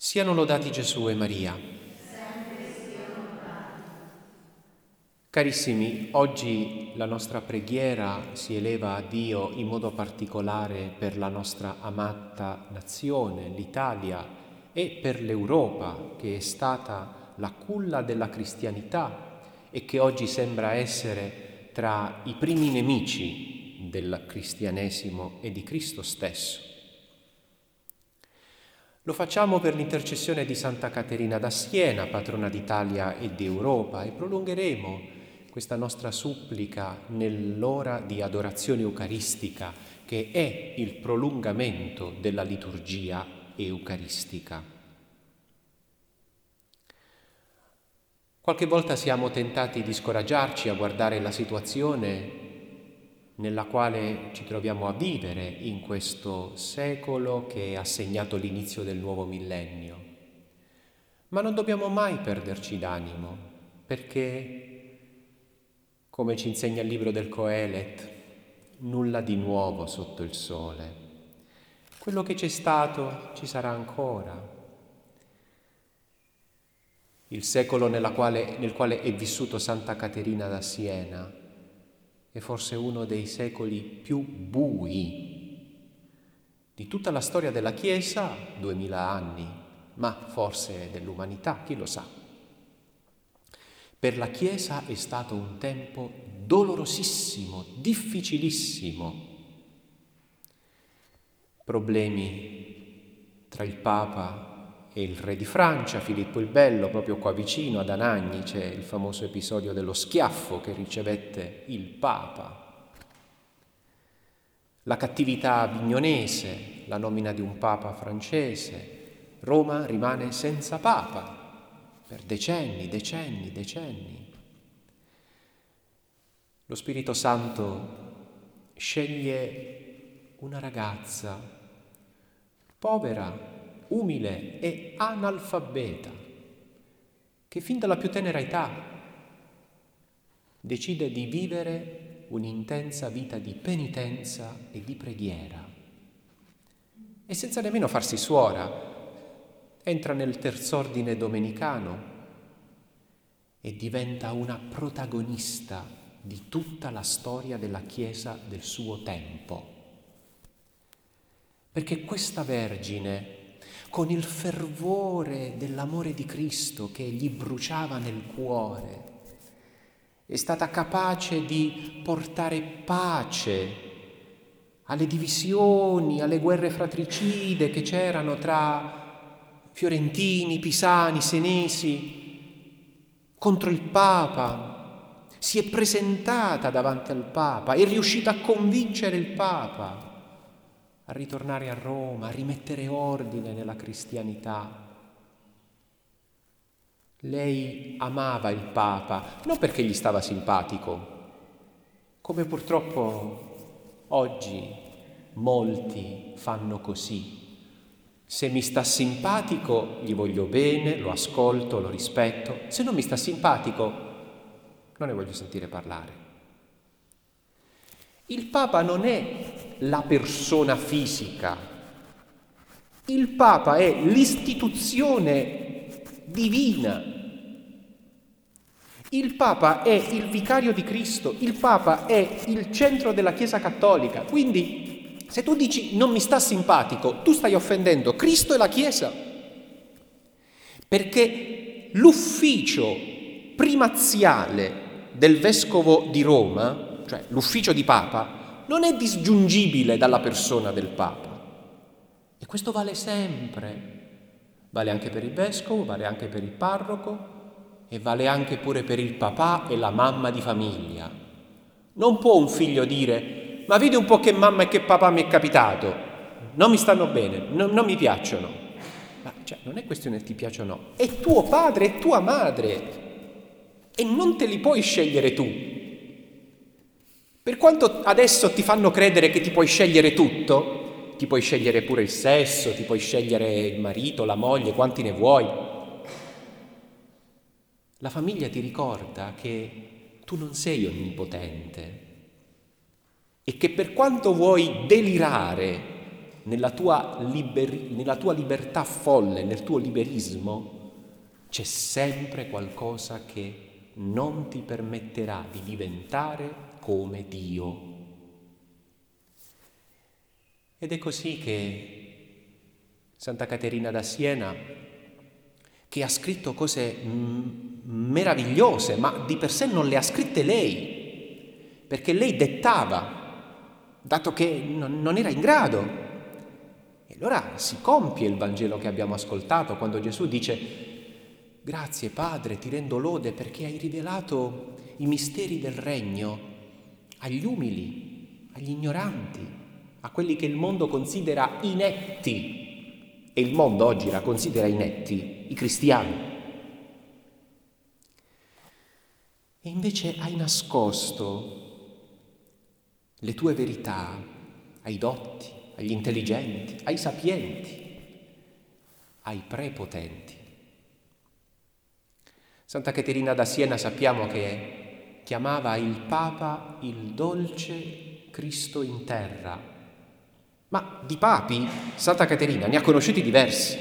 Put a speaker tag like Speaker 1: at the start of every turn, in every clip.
Speaker 1: Siano lodati Gesù e Maria. Carissimi, oggi la nostra preghiera si eleva a Dio in modo particolare per la nostra amata nazione, l'Italia, e per l'Europa, che è stata la culla della cristianità e che oggi sembra essere tra i primi nemici del cristianesimo e di Cristo stesso. Lo facciamo per l'intercessione di Santa Caterina da Siena, patrona d'Italia e di Europa, e prolungheremo questa nostra supplica nell'ora di adorazione eucaristica, che è il prolungamento della liturgia eucaristica. Qualche volta siamo tentati di scoraggiarci a guardare la situazione nella quale ci troviamo a vivere in questo secolo che ha segnato l'inizio del nuovo millennio. Ma non dobbiamo mai perderci d'animo, perché, come ci insegna il libro del Coelet, nulla di nuovo sotto il sole. Quello che c'è stato ci sarà ancora. Il secolo nel quale è vissuto Santa Caterina da Siena è forse uno dei secoli più bui di tutta la storia della Chiesa, 2000 anni, ma forse dell'umanità, chi lo sa. Per la Chiesa è stato un tempo dolorosissimo, difficilissimo. Problemi tra il Papa e il re di Francia, Filippo il Bello, proprio qua vicino ad Anagni c'è il famoso episodio dello schiaffo che ricevette il Papa. La cattività avignonese, la nomina di un Papa francese. Roma rimane senza Papa per decenni. Lo Spirito Santo sceglie una ragazza povera, umile e analfabeta, che fin dalla più tenera età decide di vivere un'intensa vita di penitenza e di preghiera. E senza nemmeno farsi suora, entra nel terz'ordine domenicano e diventa una protagonista di tutta la storia della Chiesa del suo tempo. Perché questa Vergine, con il fervore dell'amore di Cristo che gli bruciava nel cuore, è stata capace di portare pace alle divisioni, alle guerre fratricide che c'erano tra fiorentini, pisani, senesi, contro il Papa. Si è presentata davanti al Papa, è riuscita a convincere il Papa a ritornare a Roma, a rimettere ordine nella cristianità. Lei amava il Papa, non perché gli stava simpatico, come purtroppo oggi molti fanno così. Se mi sta simpatico, gli voglio bene, lo ascolto, lo rispetto. Se non mi sta simpatico, non ne voglio sentire parlare. Il Papa non è la persona fisica. Il Papa è l'istituzione divina. Il Papa è il vicario di Cristo. Il Papa è il centro della Chiesa Cattolica. Quindi, se tu dici non mi sta simpatico, tu stai offendendo Cristo e la Chiesa. Perché l'ufficio primaziale del Vescovo di Roma, cioè l'ufficio di Papa, non è disgiungibile dalla persona del Papa. E questo vale sempre. Vale anche per il Vescovo, vale anche per il parroco e vale anche pure per il papà e la mamma di famiglia. Non può un figlio dire: ma vedi un po' che mamma e che papà mi è capitato, non mi stanno bene, non mi piacciono. Ma non è questione che ti piacciono o no, è tuo padre e tua madre e non te li puoi scegliere tu. Per quanto adesso ti fanno credere che ti puoi scegliere tutto, ti puoi scegliere pure il sesso, ti puoi scegliere il marito, la moglie, quanti ne vuoi. La famiglia ti ricorda che tu non sei onnipotente e che per quanto vuoi delirare nella tua libertà folle, nel tuo liberismo, c'è sempre qualcosa che non ti permetterà di diventare come Dio. Ed è così che Santa Caterina da Siena, che ha scritto cose meravigliose, ma di per sé non le ha scritte lei, perché lei dettava, dato che non era in grado. E allora si compie il Vangelo che abbiamo ascoltato, quando Gesù dice: grazie Padre, ti rendo lode perché hai rivelato i misteri del regno agli umili, agli ignoranti, a quelli che il mondo considera inetti. E il mondo oggi la considera inetti, i cristiani. E invece hai nascosto le tue verità ai dotti, agli intelligenti, ai sapienti, ai prepotenti. Santa Caterina da Siena sappiamo che chiamava il Papa il dolce Cristo in terra. Ma di papi Santa Caterina ne ha conosciuti diversi,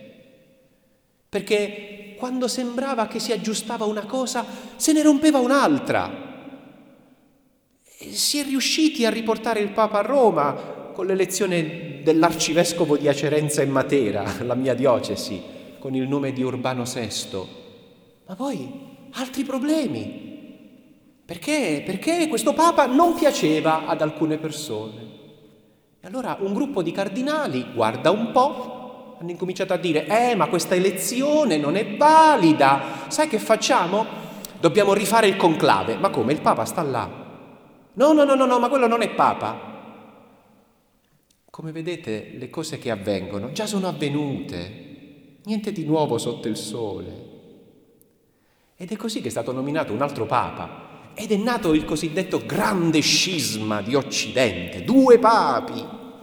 Speaker 1: perché quando sembrava che si aggiustava una cosa, se ne rompeva un'altra. E si è riusciti a riportare il Papa a Roma con l'elezione dell'arcivescovo di Acerenza e Matera, la mia diocesi, con il nome di Urbano VI. Ma poi altri problemi. Perché? Perché questo Papa non piaceva ad alcune persone. E allora un gruppo di cardinali, guarda un po', hanno incominciato a dire: ma questa elezione non è valida, sai che facciamo? Dobbiamo rifare il conclave. Ma come? Il Papa sta là. No, ma quello non è Papa. Come vedete, le cose che avvengono già sono avvenute, niente di nuovo sotto il sole. Ed è così che è stato nominato un altro Papa. Ed è nato il cosiddetto grande scisma di Occidente, 2 papi.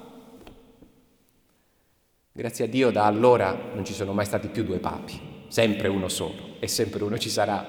Speaker 1: Grazie a Dio da allora non ci sono mai stati più 2 papi, sempre uno solo, e sempre uno ci sarà.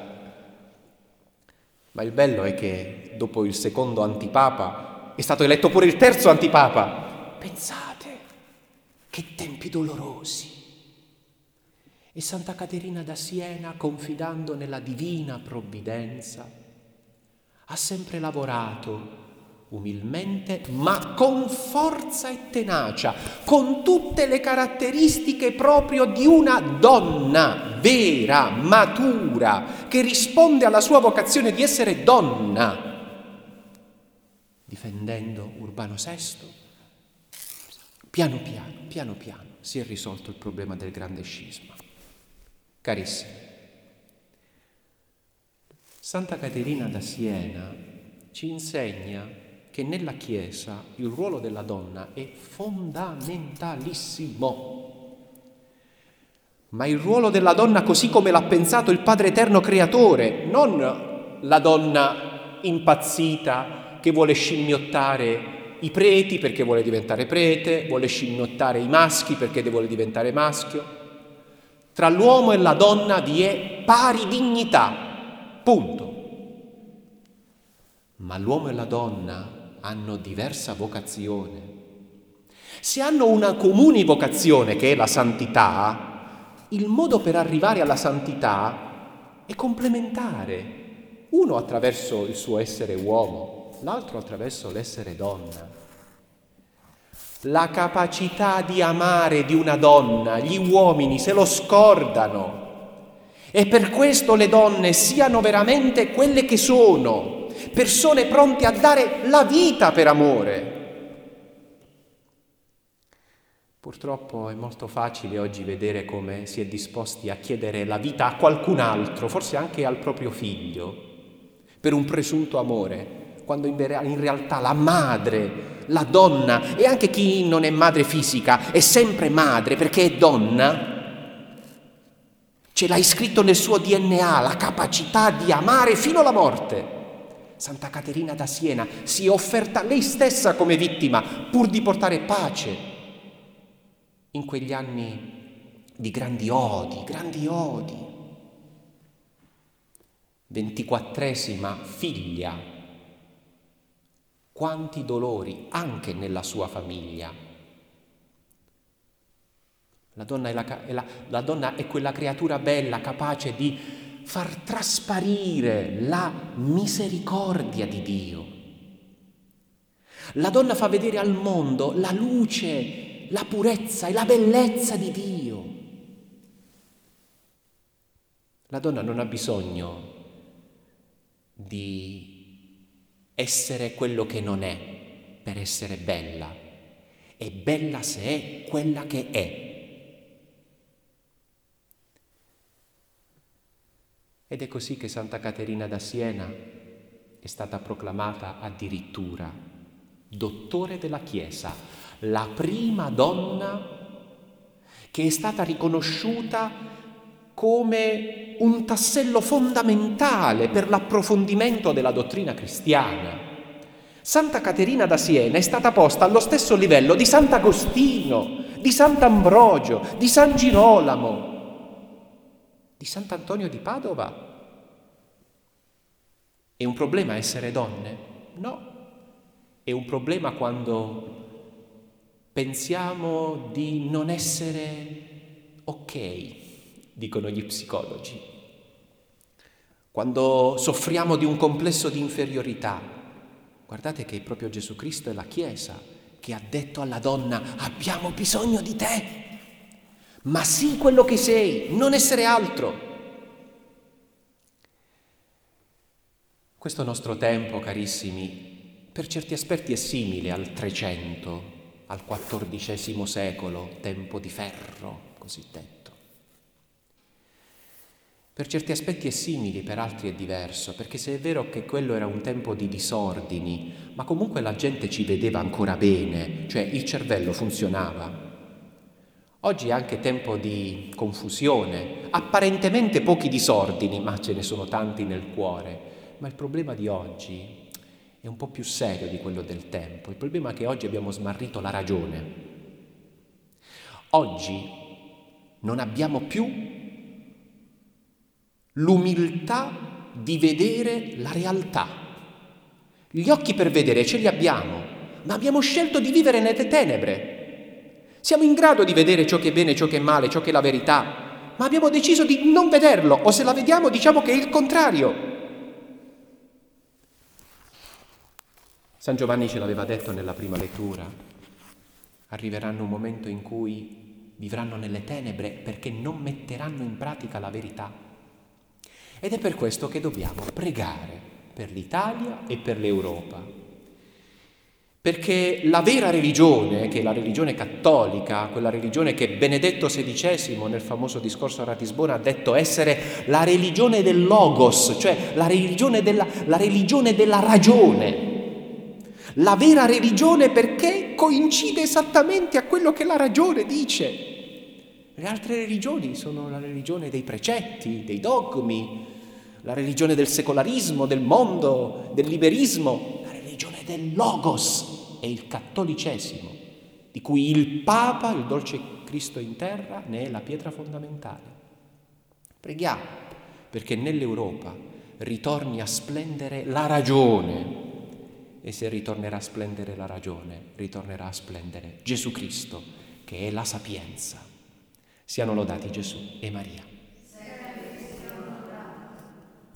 Speaker 1: Ma il bello è che dopo il secondo antipapa è stato eletto pure il terzo antipapa. Pensate, che tempi dolorosi. E Santa Caterina da Siena, confidando nella divina provvidenza, ha sempre lavorato umilmente, ma con forza e tenacia, con tutte le caratteristiche proprio di una donna vera, matura, che risponde alla sua vocazione di essere donna. Difendendo Urbano VI, piano piano si è risolto il problema del grande scisma. Carissimi, Santa Caterina da Siena ci insegna che nella Chiesa il ruolo della donna è fondamentalissimo. Ma il ruolo della donna così come l'ha pensato il Padre Eterno Creatore, non la donna impazzita che vuole scimmiottare i preti perché vuole diventare prete, vuole scimmiottare i maschi perché vuole diventare maschio. Tra l'uomo e la donna vi è pari dignità. Punto. Ma l'uomo e la donna hanno diversa vocazione. Se hanno una comune vocazione che è la santità, il modo per arrivare alla santità è complementare. Uno attraverso il suo essere uomo, l'altro attraverso l'essere donna. La capacità di amare di una donna, gli uomini se lo scordano. E per questo le donne siano veramente quelle che sono, persone pronte a dare la vita per amore. Purtroppo è molto facile oggi vedere come si è disposti a chiedere la vita a qualcun altro, forse anche al proprio figlio, per un presunto amore, quando in realtà la madre, la donna, e anche chi non è madre fisica, è sempre madre perché è donna. Ce l'ha iscritto nel suo DNA, la capacità di amare fino alla morte. Santa Caterina da Siena si è offerta lei stessa come vittima pur di portare pace in quegli anni di grandi odi. 24ª figlia. Quanti dolori anche nella sua famiglia. La donna è quella creatura bella, capace di far trasparire la misericordia di Dio. La donna fa vedere al mondo la luce, la purezza e la bellezza di Dio. La donna non ha bisogno di essere quello che non è per essere bella. È bella se è quella che è. Ed è così che Santa Caterina da Siena è stata proclamata addirittura dottore della Chiesa, la prima donna che è stata riconosciuta come un tassello fondamentale per l'approfondimento della dottrina cristiana. Santa Caterina da Siena è stata posta allo stesso livello di Sant'Agostino, di Sant'Ambrogio, di San Girolamo, di Sant'Antonio di Padova. È un problema essere donne? No. È un problema quando pensiamo di non essere ok, dicono gli psicologi. Quando soffriamo di un complesso di inferiorità. Guardate che proprio Gesù Cristo è la Chiesa che ha detto alla donna: abbiamo bisogno di te, ma sii quello che sei, non essere altro. Questo nostro tempo, carissimi, per certi aspetti è simile al 300, al XIV secolo, tempo di ferro, cosiddetto. Per certi aspetti è simile, per altri è diverso, perché se è vero che quello era un tempo di disordini, ma comunque la gente ci vedeva ancora bene, cioè il cervello funzionava. Oggi è anche tempo di confusione, apparentemente pochi disordini, ma ce ne sono tanti nel cuore. Ma il problema di oggi è un po' più serio di quello del tempo. Il problema è che oggi abbiamo smarrito la ragione. Oggi non abbiamo più l'umiltà di vedere la realtà. Gli occhi per vedere ce li abbiamo, ma abbiamo scelto di vivere nelle tenebre. Siamo in grado di vedere ciò che è bene, ciò che è male, ciò che è la verità, ma abbiamo deciso di non vederlo, o se la vediamo diciamo che è il contrario. San Giovanni ce l'aveva detto nella prima lettura: arriveranno un momento in cui vivranno nelle tenebre perché non metteranno in pratica la verità. Ed è per questo che dobbiamo pregare per l'Italia e per l'Europa. Perché la vera religione, che è la religione cattolica, quella religione che Benedetto XVI nel famoso discorso a Ratisbona ha detto essere la religione del logos, cioè la religione della ragione. La vera religione perché coincide esattamente a quello che la ragione dice. Le altre religioni sono la religione dei precetti, dei dogmi, la religione del secolarismo, del mondo, del liberismo, la religione del logos è il cattolicesimo, di cui il Papa, il dolce Cristo in terra, ne è la pietra fondamentale. Preghiamo perché nell'Europa ritorni a splendere la ragione. E se ritornerà a splendere la ragione, ritornerà a splendere Gesù Cristo, che è la sapienza. Siano lodati Gesù e Maria.